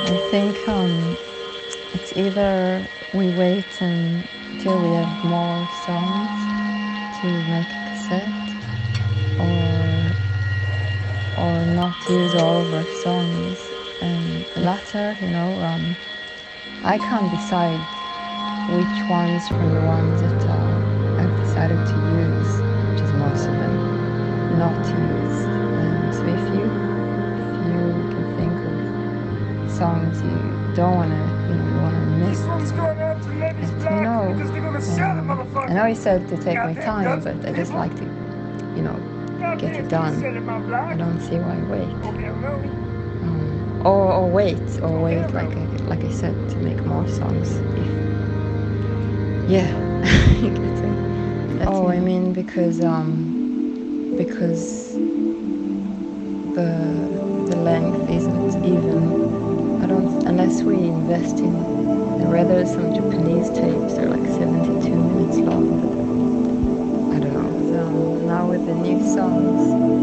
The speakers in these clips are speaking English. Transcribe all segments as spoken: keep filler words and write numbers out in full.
I think um, it's either we wait until we have more songs to make a cassette, or or not use all of our songs. And the latter, you know, um, I can't decide which ones from the ones that uh, I've decided to use, which is most of them, not to use. And so if you if you can think of songs you don't want to, you know, you want to miss, let me know. Um, I know you said to take my time, but I just like to, you know, get it done. I don't see why wait. Um, or, or wait, or wait, like I, like I said, to make more songs. If, yeah, you get it. Oh, I mean, because um, because the the length isn't even. I don't, unless we invest in. I read there's some Japanese tapes. They're like seventy-two minutes long. But I don't know. Um, now with the new songs,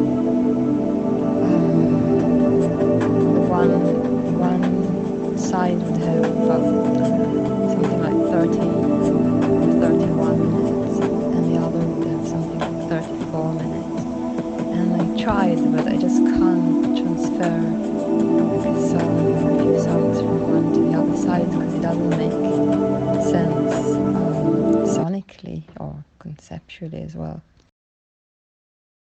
um, the one one side would have uh, something like thirty or thirty-one minutes, and the other would have something like thirty-four minutes. And I tried, but I just can't transfer like a song or a few songs from one to the other side because it doesn't make sense um, sonically or conceptually as well.